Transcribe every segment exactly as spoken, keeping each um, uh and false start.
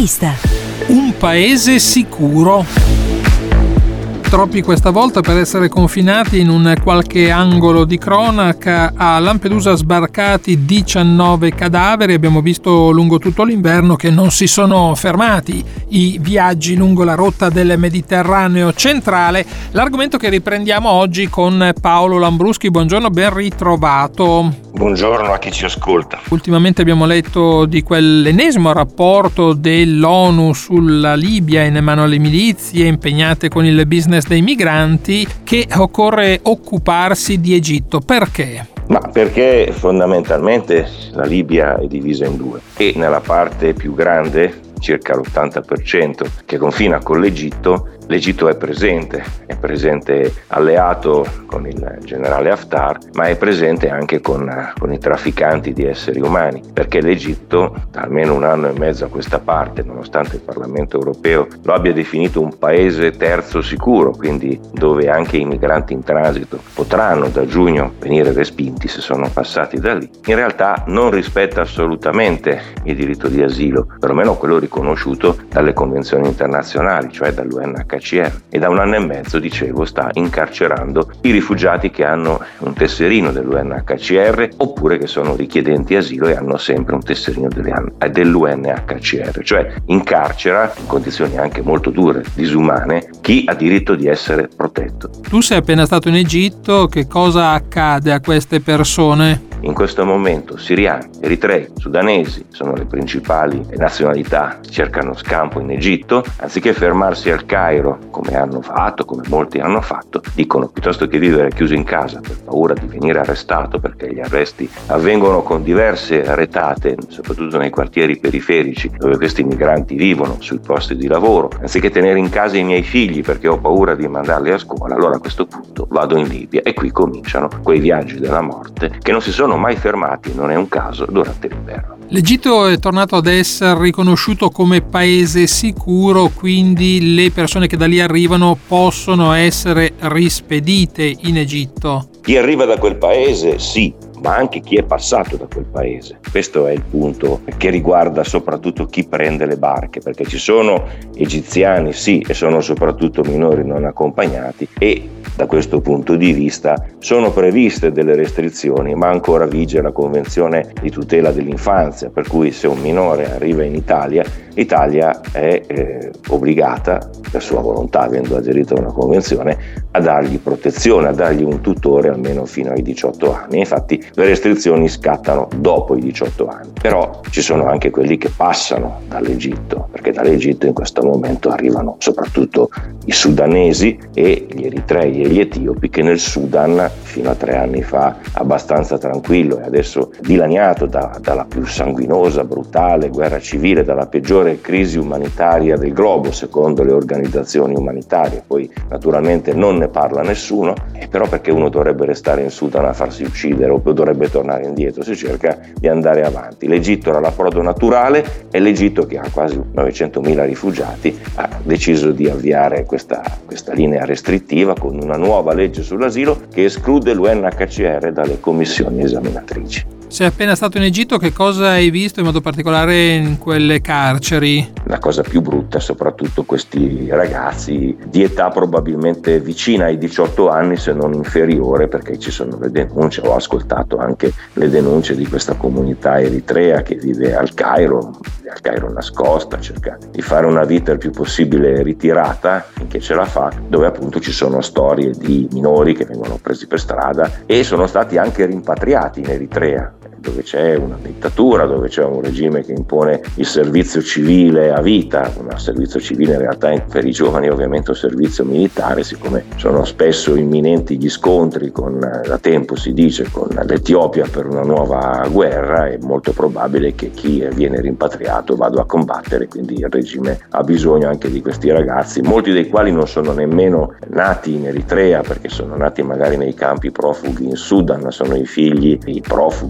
Intervista. Un paese sicuro. Troppi questa volta per essere confinati in un qualche angolo di cronaca. A Lampedusa sbarcati diciannove cadaveri. Abbiamo visto lungo tutto l'inverno che non si sono fermati i viaggi lungo la rotta del Mediterraneo centrale. L'argomento che riprendiamo oggi con Paolo Lambruschi. Buongiorno, ben ritrovato. Buongiorno a chi ci ascolta. Ultimamente abbiamo letto di quell'ennesimo rapporto dell'ONU sulla Libia in mano alle milizie impegnate con il business dei migranti, che occorre occuparsi di Egitto. Perché? Ma perché fondamentalmente la Libia è divisa in due e nella parte più grande, circa l'ottanta per cento, che confina con l'Egitto, l'Egitto è presente, è presente alleato con il generale Haftar, ma è presente anche con, con i trafficanti di esseri umani, perché l'Egitto da almeno un anno e mezzo a questa parte, nonostante il Parlamento europeo lo abbia definito un paese terzo sicuro, quindi dove anche i migranti in transito potranno da giugno venire respinti se sono passati da lì, in realtà non rispetta assolutamente il diritto di asilo, perlomeno quello riconosciuto dalle convenzioni internazionali, cioè dall'U N H C R, e da un anno e mezzo, dicevo, sta incarcerando i rifugiati che hanno un tesserino dell'U N H C R oppure che sono richiedenti asilo e hanno sempre un tesserino dell'U N H C R, cioè incarcera in condizioni anche molto dure, disumane, chi ha diritto di essere protetto. Tu sei appena stato in Egitto, che cosa accade a queste persone? In questo momento siriani, eritrei, sudanesi sono le principali nazionalità che cercano scampo in Egitto. Anziché fermarsi al Cairo, come hanno fatto, come molti hanno fatto, dicono piuttosto che vivere chiuso in casa per paura di venire arrestato, perché gli arresti avvengono con diverse retate, soprattutto nei quartieri periferici dove questi migranti vivono, sui posti di lavoro. Anziché tenere in casa i miei figli perché ho paura di mandarli a scuola, allora a questo punto vado in Libia, e qui cominciano quei viaggi della morte che non si sono mai fermati, non è un caso, durante l'inverno. L'Egitto è tornato ad essere riconosciuto come paese sicuro, quindi le persone che da lì arrivano possono essere rispedite in Egitto. Chi arriva da quel paese, sì, ma anche chi è passato da quel paese. Questo è il punto che riguarda soprattutto chi prende le barche, perché ci sono egiziani, sì, e sono soprattutto minori non accompagnati, e da questo punto di vista sono previste delle restrizioni, ma ancora vige la Convenzione di tutela dell'infanzia, per cui se un minore arriva in Italia, l'Italia è eh, obbligata, per sua volontà, avendo aderito a una convenzione, a dargli protezione, a dargli un tutore almeno fino ai diciotto anni. Infatti le restrizioni scattano dopo i diciotto anni, però ci sono anche quelli che passano dall'Egitto, perché dall'Egitto in questo momento arrivano soprattutto i sudanesi e gli eritrei e gli etiopi, che nel Sudan fino a tre anni fa abbastanza tranquillo e adesso dilaniato da, dalla più sanguinosa, brutale guerra civile, dalla peggiore crisi umanitaria del globo secondo le organizzazioni umanitarie. Poi naturalmente non ne parla nessuno, e però perché uno dovrebbe restare in Sudan a farsi uccidere o dovrebbe tornare indietro? Si cerca di andare avanti. L'Egitto era l'approdo naturale, e l'Egitto, che ha quasi novecentomila rifugiati, ha deciso di avviare questa, questa linea restrittiva con una nuova legge sull'asilo che esclude l'U N H C R dalle commissioni esaminatrici. Sei appena stato in Egitto, che cosa hai visto in modo particolare in quelle carceri? La cosa più brutta è soprattutto questi ragazzi di età probabilmente vicina ai diciotto anni, se non inferiore, perché ci sono le denunce, ho ascoltato anche le denunce di questa comunità eritrea che vive al Cairo, al Cairo nascosta, cerca di fare una vita il più possibile ritirata finché ce la fa, dove appunto ci sono storie di minori che vengono presi per strada e sono stati anche rimpatriati in Eritrea, dove c'è una dittatura, dove c'è un regime che impone il servizio civile a vita, un servizio civile in realtà per i giovani ovviamente un servizio militare, siccome sono spesso imminenti gli scontri con, da tempo si dice, con l'Etiopia per una nuova guerra, è molto probabile che chi viene rimpatriato vada a combattere, quindi il regime ha bisogno anche di questi ragazzi, molti dei quali non sono nemmeno nati in Eritrea, perché sono nati magari nei campi profughi in Sudan, sono i figli dei profughi della guerra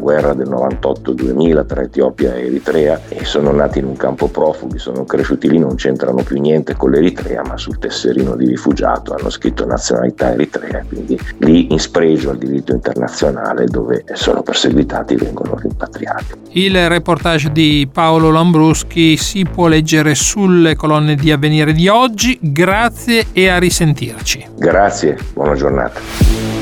guerra del novantotto duemila tra Etiopia e Eritrea, e sono nati in un campo profughi, sono cresciuti lì, non c'entrano più niente con l'Eritrea, ma sul tesserino di rifugiato hanno scritto nazionalità eritrea, quindi lì in spregio al diritto internazionale, dove sono perseguitati, vengono rimpatriati. Il reportage di Paolo Lambruschi si può leggere sulle colonne di Avvenire di oggi. Grazie e a risentirci. Grazie, buona giornata.